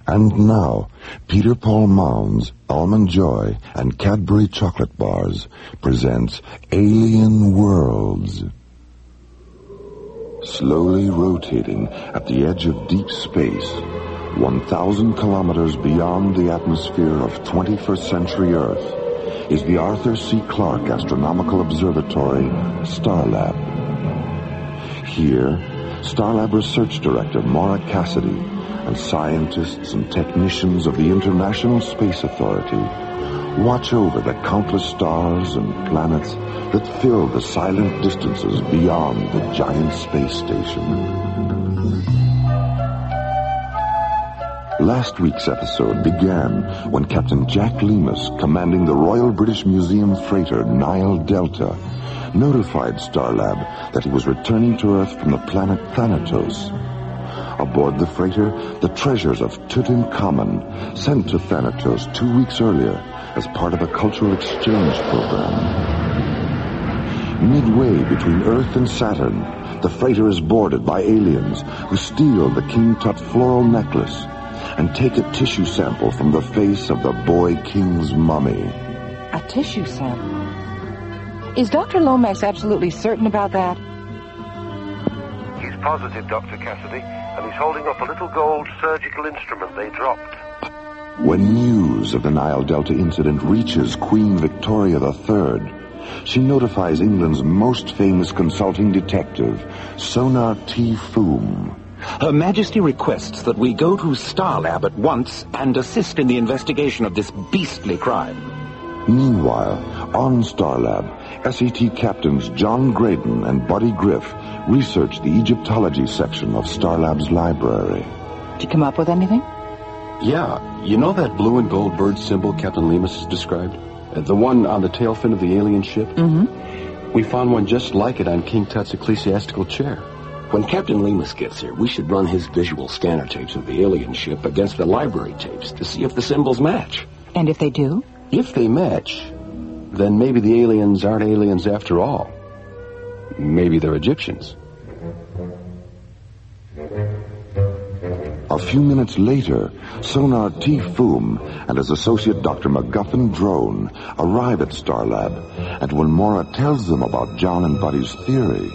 And now, Peter Paul Mounds, Almond Joy, and Cadbury Chocolate Bars presents Alien Worlds. Slowly rotating at the edge of deep space, 1,000 kilometers beyond the atmosphere of 21st century Earth, is the Arthur C. Clarke Astronomical Observatory, Starlab. Here, Starlab Research Director Maura Cassidy and scientists and technicians of the International Space Authority watch over the countless stars and planets that fill the silent distances beyond the giant space station. Last week's episode began when Captain Jack Lemus, commanding the Royal British Museum freighter Nile Delta, notified Starlab that he was returning to Earth from the planet Thanatos. Aboard the freighter, the treasures of Tutankhamun, sent to Thanatos 2 weeks earlier as part of a cultural exchange program. Midway between Earth and Saturn, the freighter is boarded by aliens who steal the King Tut floral necklace and take a tissue sample from the face of the boy king's mummy. A tissue sample? Is Dr. Lomax absolutely certain about that? He's positive, Dr. Cassidy, and he's holding up a little gold surgical instrument they dropped. When news of the Nile Delta incident reaches Queen Victoria III, she notifies England's most famous consulting detective, Sonar T. Foom. Her Majesty requests that we go to Starlab at once and assist in the investigation of this beastly crime. Meanwhile, on Starlab, SET captains John Graydon and Buddy Griff research the Egyptology section of Starlab's library. Did you come up with anything? Yeah, you know that blue and gold bird symbol Captain Lemus has described? The one on the tail fin of the alien ship? Mm-hmm. We found one just like it on King Tut's ecclesiastical chair. When Captain Lemus gets here, we should run his visual scanner tapes of the alien ship against the library tapes to see if the symbols match. And if they do? If they match, then maybe the aliens aren't aliens after all. Maybe they're Egyptians. A few minutes later, Sonar T. Foom and his associate Dr. MacGuffin Drone arrive at Starlab, and when Maura tells them about John and Buddy's theory...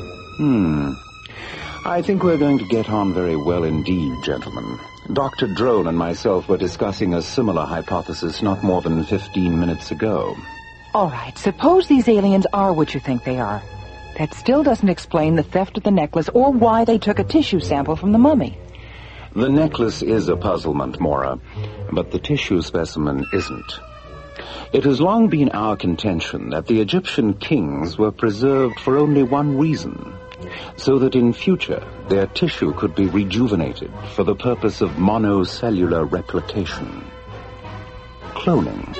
I think we're going to get on very well indeed, gentlemen. Dr. Drone and myself were discussing a similar hypothesis not more than 15 minutes ago. All right, suppose these aliens are what you think they are. That still doesn't explain the theft of the necklace or why they took a tissue sample from the mummy. The necklace is a puzzlement, Maura, but the tissue specimen isn't. It has long been our contention that the Egyptian kings were preserved for only one reason, so that in future their tissue could be rejuvenated for the purpose of monocellular replication. Cloning.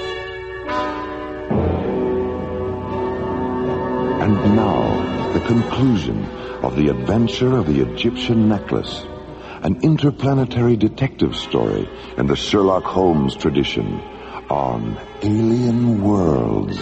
And now, the conclusion of the adventure of the Egyptian necklace, an interplanetary detective story in the Sherlock Holmes tradition on Alien Worlds.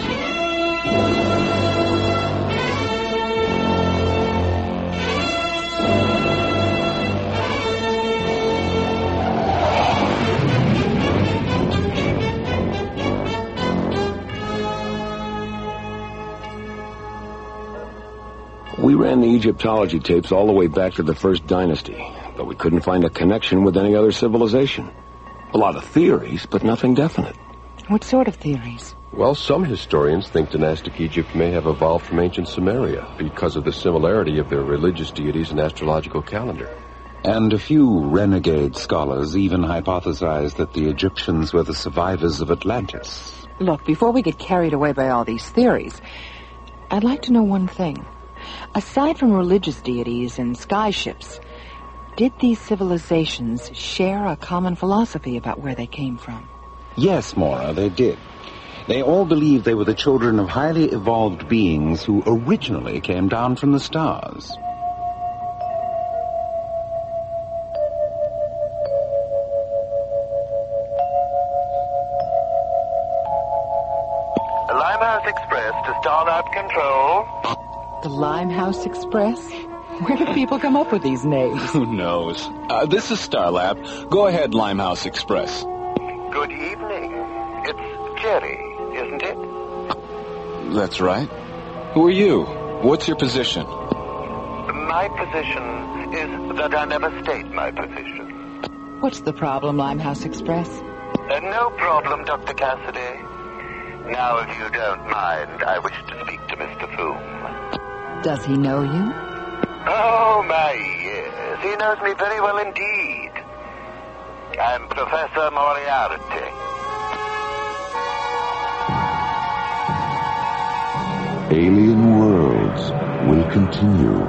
We ran the Egyptology tapes all the way back to the First Dynasty, but we couldn't find a connection with any other civilization. A lot of theories, but nothing definite. What sort of theories? Well, some historians think dynastic Egypt may have evolved from ancient Sumeria because of the similarity of their religious deities and astrological calendar. And a few renegade scholars even hypothesize that the Egyptians were the survivors of Atlantis. Look, before we get carried away by all these theories, I'd like to know one thing. Aside from religious deities and sky ships, did these civilizations share a common philosophy about where they came from? Yes, Maura, they did. They all believed they were the children of highly evolved beings who originally came down from the stars. The Limehouse Express to Starlab Control. The Limehouse Express? Where do people come up with these names? Who knows? This is Starlab. Go ahead, Limehouse Express. Good evening. It's Jerry, isn't it? That's right. Who are you? What's your position? My position is that I never state my position. What's the problem, Limehouse Express? No problem, Dr. Cassidy. Now, if you don't mind, I wish to speak to Mr. Foom. Does he know you? Oh, my, yes. He knows me very well indeed. I'm Professor Moriarty. Alien Worlds will continue.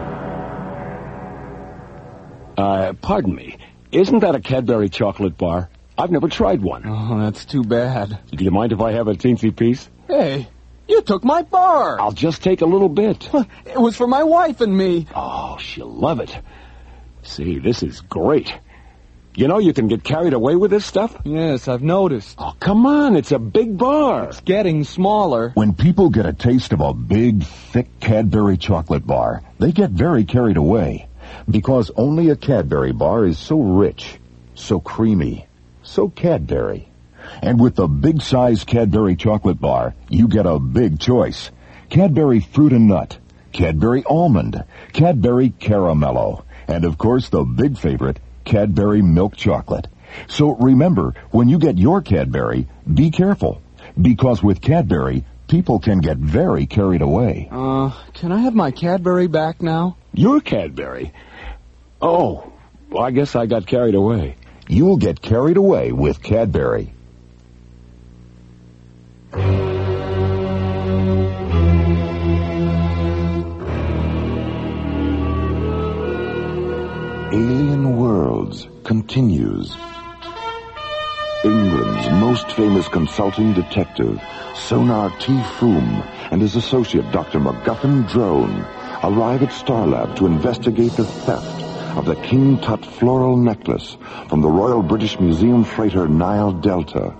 Pardon me. Isn't that a Cadbury chocolate bar? I've never tried one. Oh, that's too bad. Do you mind if I have a teensy piece? Hey, you took my bar. I'll just take a little bit. It was for my wife and me. Oh, she'll love it. See, this is great. You know you can get carried away with this stuff? Yes, I've noticed. Oh, come on, it's a big bar. It's getting smaller. When people get a taste of a big, thick Cadbury chocolate bar, they get very carried away. Because only a Cadbury bar is so rich, so creamy, so Cadbury. And with the big-size Cadbury chocolate bar, you get a big choice. Cadbury Fruit and Nut, Cadbury Almond, Cadbury Caramello, and of course the big favorite, Cadbury Milk Chocolate. So remember, when you get your Cadbury, be careful. Because with Cadbury, people can get very carried away. Can I have my Cadbury back now? Your Cadbury? Oh, well, I guess I got carried away. You'll get carried away with Cadbury. Alien Worlds continues. England's most famous consulting detective, Sonar T. Foom, and his associate, Dr. MacGuffin Drone, arrive at Starlab to investigate the theft of the King Tut floral necklace from the Royal British Museum freighter Nile Delta.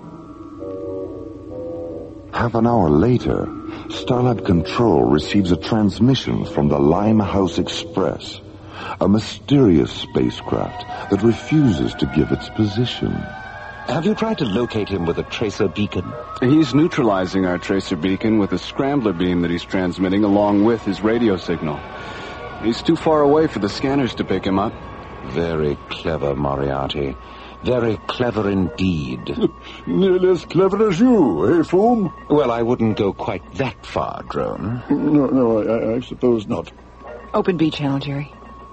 Half an hour later, Starlab Control receives a transmission from the Limehouse Express, a mysterious spacecraft that refuses to give its position. Have you tried to locate him with a tracer beacon? He's neutralizing our tracer beacon with a scrambler beam that he's transmitting along with his radio signal. He's too far away for the scanners to pick him up. Very clever, Moriarty. Very clever indeed. Nearly as clever as you, eh, Foom? Well, I wouldn't go quite that far, Drone. No, I suppose not. Open B channel, Jerry.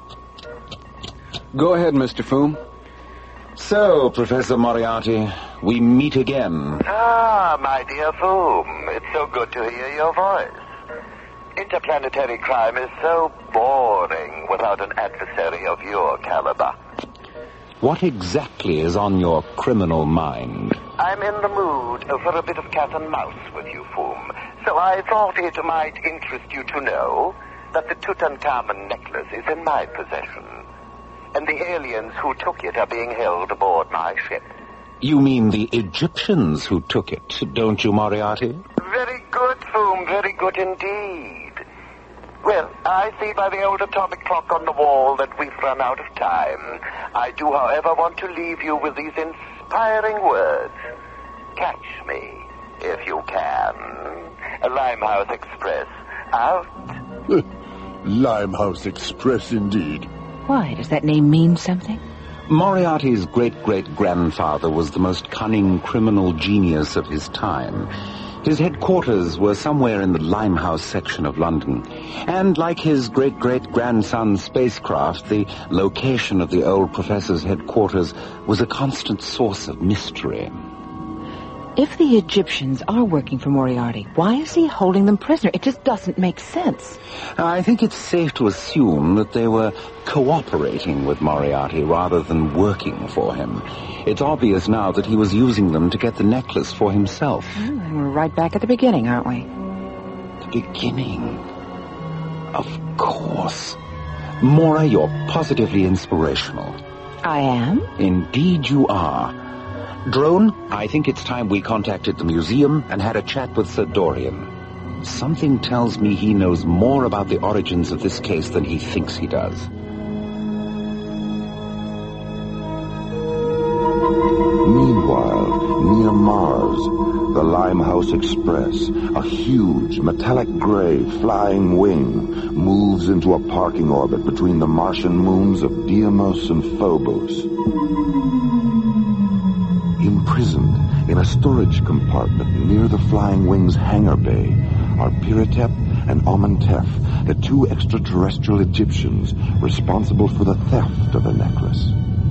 Go ahead, Mr. Foom. So, Professor Moriarty, we meet again. Ah, my dear Foom, it's so good to hear your voice. Interplanetary crime is so boring without an adversary of your caliber. What exactly is on your criminal mind? I'm in the mood for a bit of cat and mouse with you, Foom. So I thought it might interest you to know that the Tutankhamun necklace is in my possession. And the aliens who took it are being held aboard my ship. You mean the Egyptians who took it, don't you, Moriarty? Very good, Foom, very good indeed. Well, I see by the old atomic clock on the wall that we've run out of time. I do, however, want to leave you with these inspiring words. Catch me, if you can. Limehouse Express, out. Limehouse Express, indeed. Why? Does that name mean something? Moriarty's great-great-grandfather was the most cunning criminal genius of his time. His headquarters were somewhere in the Limehouse section of London. And like his great-great-grandson's spacecraft, the location of the old professor's headquarters was a constant source of mystery. If the Egyptians are working for Moriarty, why is he holding them prisoner? It just doesn't make sense. I think it's safe to assume that they were cooperating with Moriarty rather than working for him. It's obvious now that he was using them to get the necklace for himself. And we're right back at the beginning, aren't we? The beginning? Of course. Mora, you're positively inspirational. I am? Indeed you are. Drone, I think it's time we contacted the museum and had a chat with Sir Dorian. Something tells me he knows more about the origins of this case than he thinks he does. Meanwhile, near Mars, the Limehouse Express, a huge metallic gray flying wing, moves into a parking orbit between the Martian moons of Deimos and Phobos. Imprisoned in a storage compartment near the flying wing's hangar bay are Piratep and Amenhotep, the two extraterrestrial Egyptians responsible for the theft of the necklace.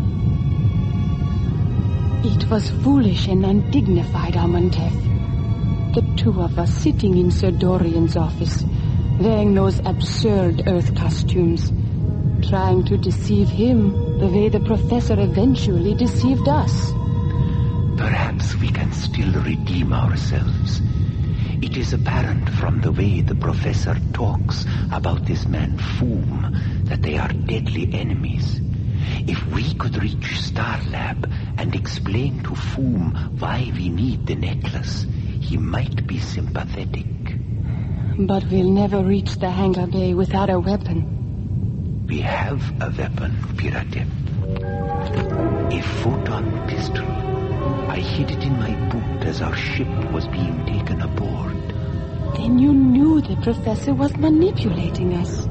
It was foolish and undignified, Amenhotep. The two of us sitting in Sir Dorian's office, wearing those absurd Earth costumes, trying to deceive him the way the professor eventually deceived us. Perhaps we can still redeem ourselves. It is apparent from the way the professor talks about this man Foom that they are deadly enemies. If we could reach Starlab and explain to Foom why we need the necklace, he might be sympathetic. But we'll never reach the hangar bay without a weapon. We have a weapon, Piratep. A photon pistol. I hid it in my boot as our ship was being taken aboard. Then you knew the professor was manipulating us.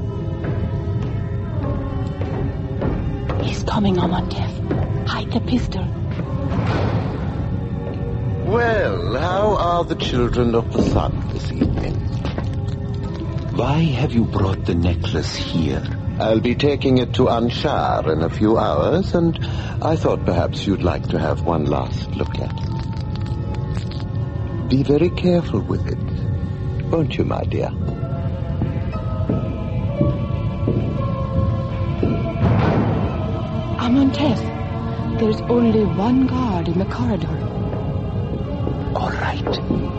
He's coming, Amenhotep. Hide the pistol. Well, how are the children of the sun this evening? Why have you brought the necklace here? I'll be taking it to Anshar in a few hours, and I thought perhaps you'd like to have one last look at it. Be very careful with it, won't you, my dear? Amenhotep, there's only one guard in the corridor. All right.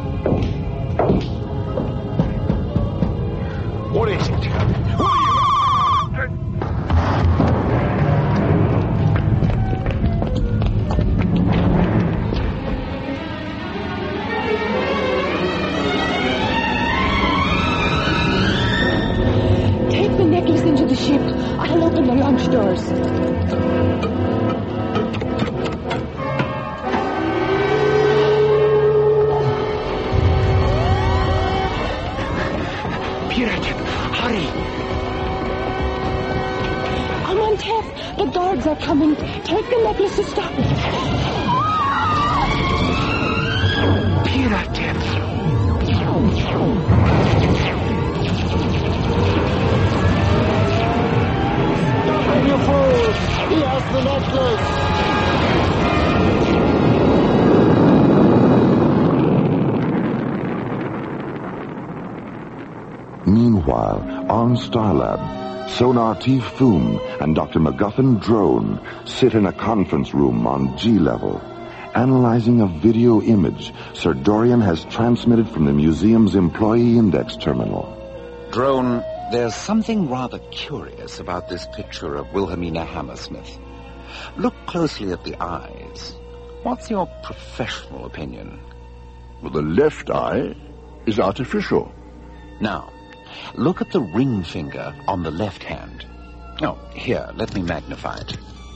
What is it? Take the necklace into the ship. I'll open the launch doors. The guards are coming. Take the necklace to stop it. Piratep! Stop him, you fools! He has the necklace! Meanwhile, on Starlab, Sonar T. Foom and Dr. MacGuffin Drone sit in a conference room on G-level, analyzing a video image Sir Dorian has transmitted from the museum's employee index terminal. Drone, there's something rather curious about this picture of Wilhelmina Hammersmith. Look closely at the eyes. What's your professional opinion? Well, the left eye is artificial. Now, look at the ring finger on the left hand. Oh, here, let me magnify it.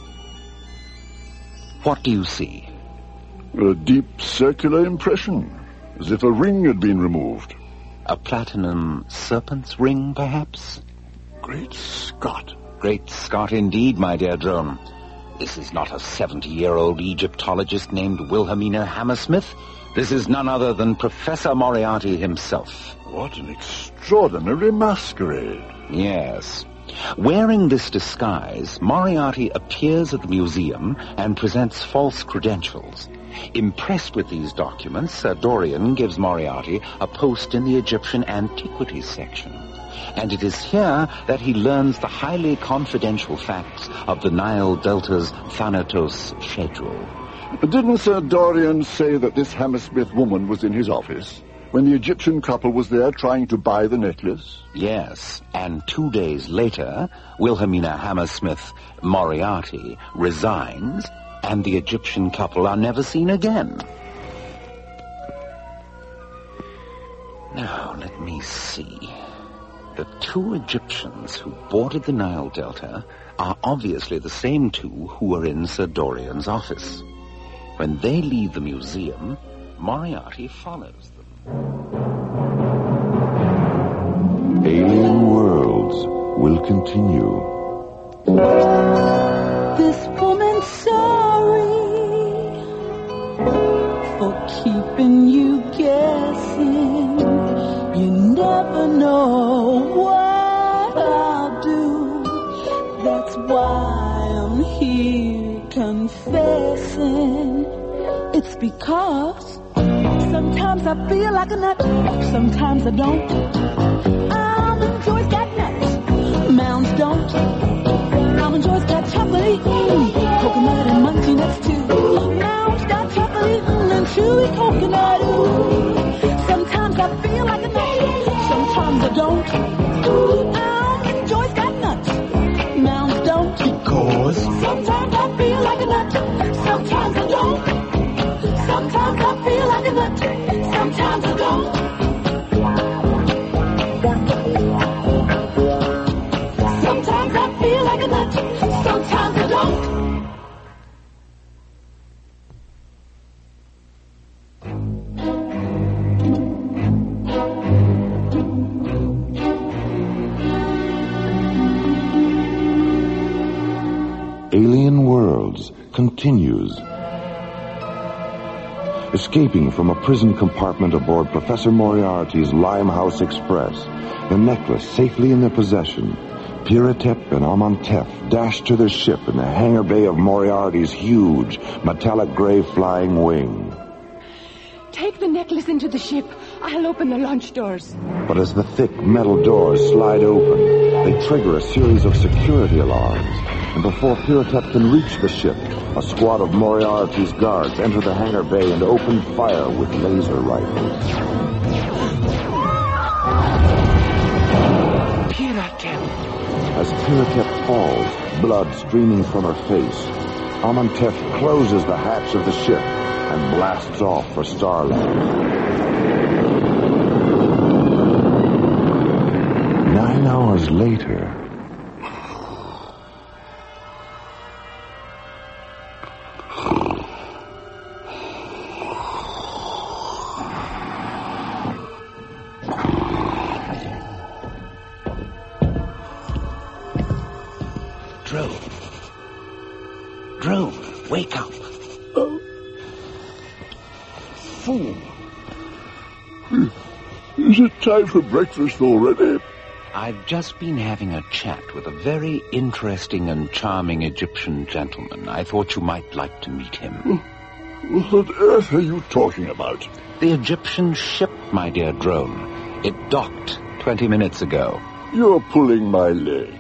What do you see? A deep circular impression, as if a ring had been removed. A platinum serpent's ring, perhaps? Great Scott. Great Scott indeed, my dear Drone. This is not a 70-year-old Egyptologist named Wilhelmina Hammersmith. This is none other than Professor Moriarty himself. What an extraordinary masquerade. Yes. Wearing this disguise, Moriarty appears at the museum and presents false credentials. Impressed with these documents, Sir Dorian gives Moriarty a post in the Egyptian Antiquities section. And it is here that he learns the highly confidential facts of the Nile Delta's Thanatos schedule. Didn't Sir Dorian say that this Hammersmith woman was in his office when the Egyptian couple was there trying to buy the necklace? Yes, and 2 days later, Wilhelmina Hammersmith Moriarty resigns, and the Egyptian couple are never seen again. Now, let's Let me see. The two Egyptians who boarded the Nile Delta are obviously the same two who were in Sir Dorian's office. When they leave the museum, Moriarty follows them. Alien Worlds will continue. This woman's sorry for keeping you guessing. You never know what I'll do. That's why I'm here confessing. It's because sometimes I feel like a nut, sometimes I don't. Almond Joy's got nuts, Mounds don't. Almond Joy's got chocolate, coconut and munchy nuts too. Mounds got chocolate and chewy coconut. Sometimes I feel like a nut, sometimes I don't. Almond Joy's got nuts, Mounds don't. Because sometimes I feel like a nut, sometimes I don't. Sometimes I feel like a nut, sometimes I don't. Sometimes I feel like a nut, sometimes I don't. Alien Worlds continues. Escaping from a prison compartment aboard Professor Moriarty's Limehouse Express, the necklace safely in their possession, Piratep and Amantef dashed to their ship in the hangar bay of Moriarty's huge, metallic gray flying wing. Take the necklace into the ship. I'll open the launch doors. But as the thick metal doors slide open, they trigger a series of security alarms. And before Piratep can reach the ship, a squad of Moriarty's guards enter the hangar bay and open fire with laser rifles. Piratep! As Piratep falls, blood streaming from her face, Amantef closes the hatch of the ship and blasts off for Starlab. 9 hours later... Drone, wake up. Fool. Is it time for breakfast already? I've just been having a chat with a very interesting and charming Egyptian gentleman. I thought you might like to meet him. What on earth are you talking about? The Egyptian ship, my dear Drone. It docked 20 minutes ago. You're pulling my leg.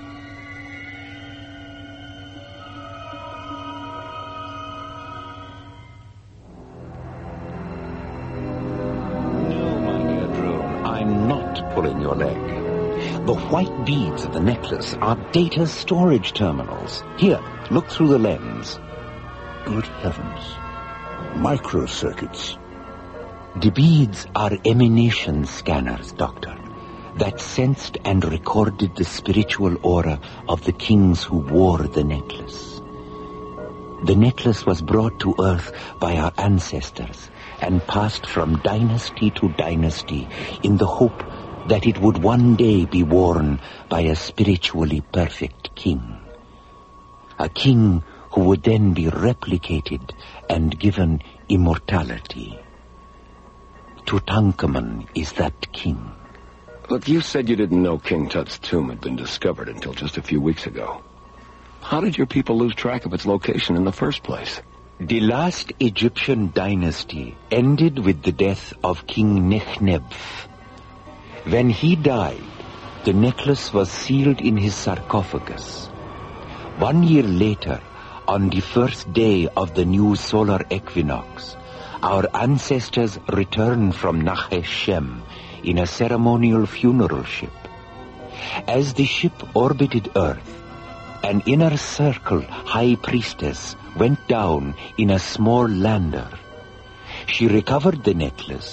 Pulling your leg. The white beads of the necklace are data storage terminals. Here, look through the lens. Good heavens. Microcircuits. The beads are emanation scanners, Doctor, that sensed and recorded the spiritual aura of the kings who wore the necklace. The necklace was brought to Earth by our ancestors and passed from dynasty to dynasty in the hope that it would one day be worn by a spiritually perfect king. A king who would then be replicated and given immortality. Tutankhamun is that king. Look, you said you didn't know King Tut's tomb had been discovered until just a few weeks ago. How did your people lose track of its location in the first place? The last Egyptian dynasty ended with the death of King Nechnebf. When he died, the necklace was sealed in his sarcophagus. 1 year later, on the first day of the new solar equinox, our ancestors returned from Nachesh Shem in a ceremonial funeral ship. As the ship orbited Earth, an inner circle high priestess went down in a small lander. She recovered the necklace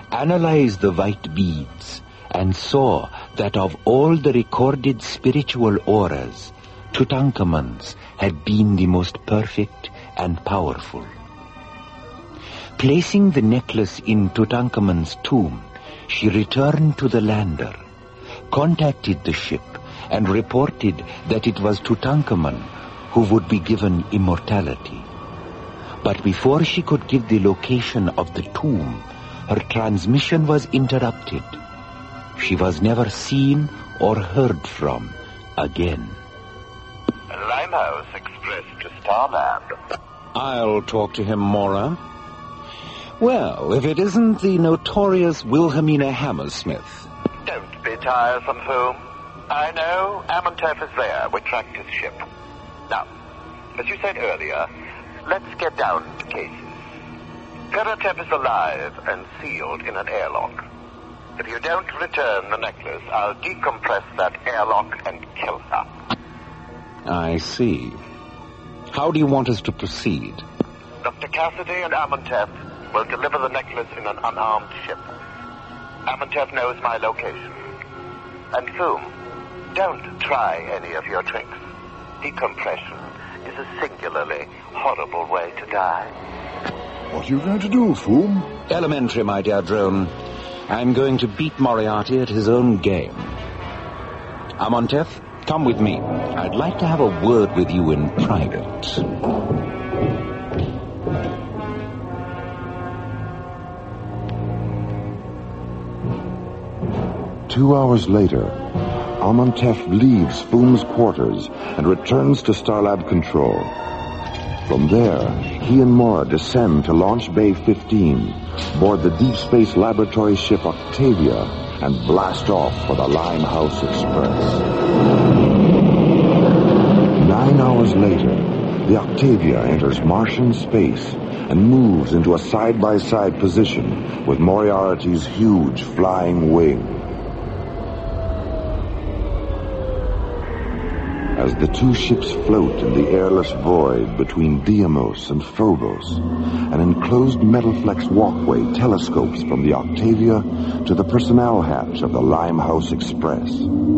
analyzed the white beads and saw that of all the recorded spiritual auras, Tutankhamun's had been the most perfect and powerful. Placing the necklace in Tutankhamun's tomb, she returned to the lander, contacted the ship, and reported that it was Tutankhamun who would be given immortality. But before she could give the location of the tomb, her transmission was interrupted. She was never seen or heard from again. Limehouse Express to Starlab. I'll talk to him, Mora. Well, if it isn't the notorious Wilhelmina Hammersmith. Don't be tiresome, Foom. I know Amontef is there. We tracked his ship. Now, as you said earlier, let's get down to cases. Peratep is alive and sealed in an airlock. If you don't return the necklace, I'll decompress that airlock and kill her. I see. How do you want us to proceed? Dr. Cassidy and Amontef will deliver the necklace in an unarmed ship. Amontef knows my location. And Foom, don't try any of your tricks. Decompression is a singularly horrible way to die. What are you going to do, Foom? Elementary, my dear drone. I'm going to beat Moriarty at his own game. Amontef, come with me. I'd like to have a word with you in private. 2 hours later, Amontef leaves Foom's quarters and returns to Starlab Control. From there, he and Mora descend to Launch Bay 15, board the Deep Space Laboratory ship Octavia, and blast off for the Limehouse Express. 9 hours later, the Octavia enters Martian space and moves into a side-by-side position with Moriarty's huge flying wing. As the two ships float in the airless void between Deimos and Phobos, an enclosed metal-flex walkway telescopes from the Octavia to the personnel hatch of the Limehouse Express.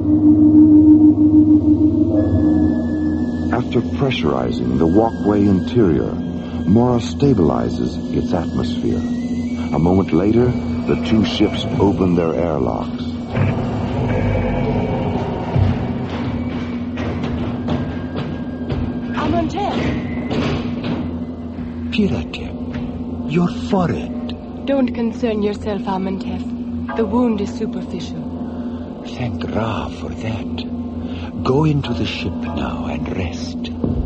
After pressurizing the walkway interior, Mora stabilizes its atmosphere. A moment later, the two ships open their airlocks. Peratep, your forehead. Don't concern yourself, Amontef. The wound is superficial. Thank Ra for that. Go into the ship now and rest.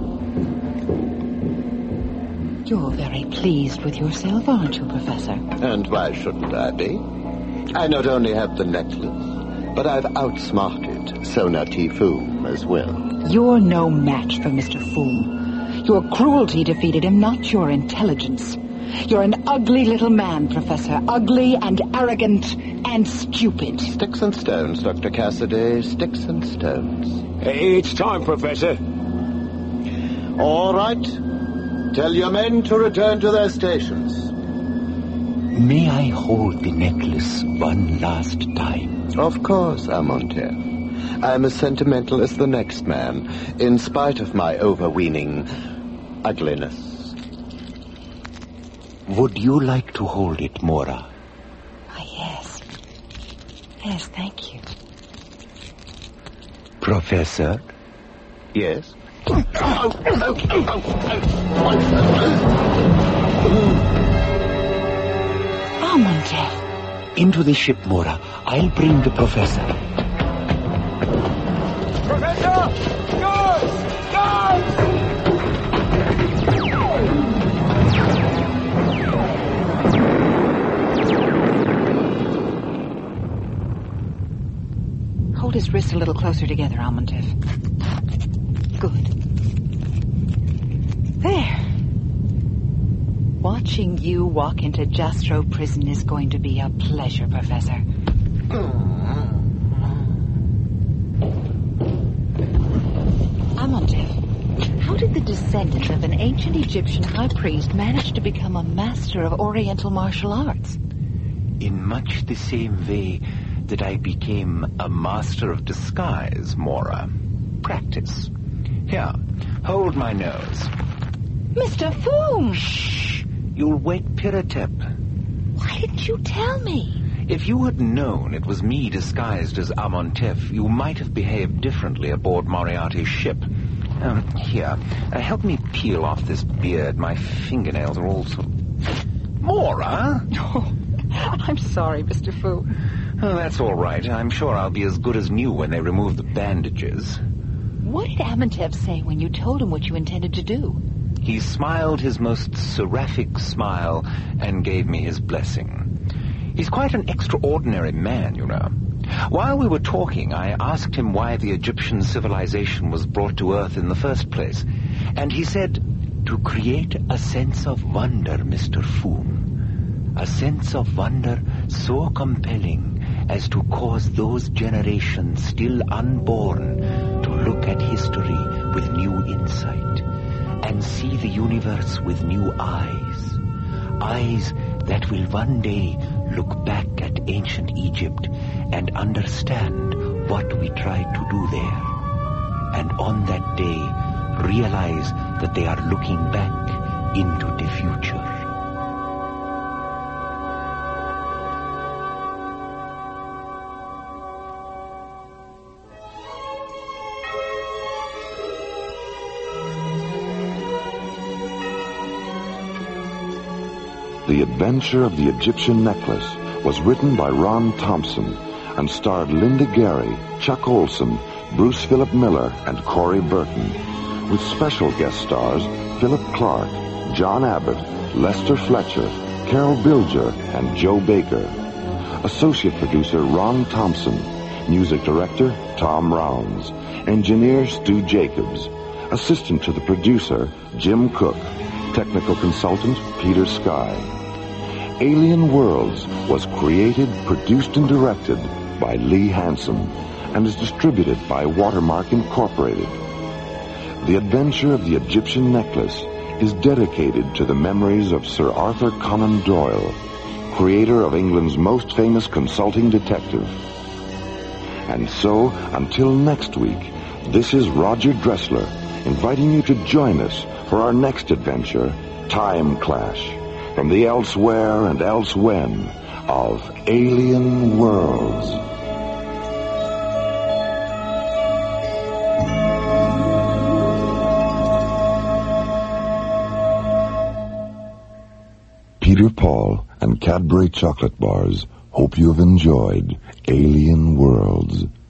You're very pleased with yourself, aren't you, Professor? And why shouldn't I be? I not only have the necklace, but I've outsmarted Sona T. Foom as well. You're no match for Mr. Foom. Your cruelty defeated him, not your intelligence. You're an ugly little man, Professor. Ugly and arrogant and stupid. Sticks and stones, Dr. Cassidy. Sticks and stones. It's time, Professor. All right. Tell your men to return to their stations. May I hold the necklace one last time? Of course, Amontef. I'm as sentimental as the next man, in spite of my overweening ugliness. Would you like to hold it, Mora? Yes. Yes, thank you. Professor? Yes? Amontef. Into the ship, Mora. I'll bring the professor. Professor! Guards! Guards! Hold his wrists a little closer together, Amontef. Good. There. Watching you walk into Jastro prison is going to be a pleasure, Professor. Amontef, how did the descendant of an ancient Egyptian high priest manage to become a master of Oriental martial arts? In much the same way that I became a master of disguise, Mora. Practice. Here, hold my nose. Mr. Foom! Shh! You'll wake Piratep. Why didn't you tell me? If you had known it was me disguised as Amontef, you might have behaved differently aboard Moriarty's ship. Here, help me peel off this beard. My fingernails are all sort of... Mora? Oh, I'm sorry, Mr. Fu. Oh, that's all right. I'm sure I'll be as good as new when they remove the bandages. What did Amontef say when you told him what you intended to do? He smiled his most seraphic smile and gave me his blessing. He's quite an extraordinary man, you know. While we were talking, I asked him why the Egyptian civilization was brought to Earth in the first place. And he said, "To create a sense of wonder, Mr. Foom. A sense of wonder so compelling as to cause those generations still unborn to look at history with new insight and see the universe with new eyes. Eyes that will one day look back at ancient Egypt and understand what we tried to do there. And on that day, realize that they are looking back into the future." The Adventure of the Egyptian Necklace was written by Ron Thompson and starred Linda Gary, Chuck Olson, Bruce Philip Miller, and Corey Burton, with special guest stars Philip Clark, John Abbott, Lester Fletcher, Carol Bilger, and Joe Baker. Associate producer Ron Thompson. Music director Tom Rounds. Engineer Stu Jacobs. Assistant to the producer Jim Cook. Technical consultant Peter Sky. Alien Worlds was created, produced, and directed by Lee Hansen and is distributed by Watermark Incorporated. The Adventure of the Egyptian Necklace is dedicated to the memories of Sir Arthur Conan Doyle, creator of England's most famous consulting detective. And so, until next week, this is Roger Dressler inviting you to join us for our next adventure, Time Clash, from the elsewhere and elsewhen of Alien Worlds. Peter Paul and Cadbury Chocolate Bars hope you have enjoyed Alien Worlds.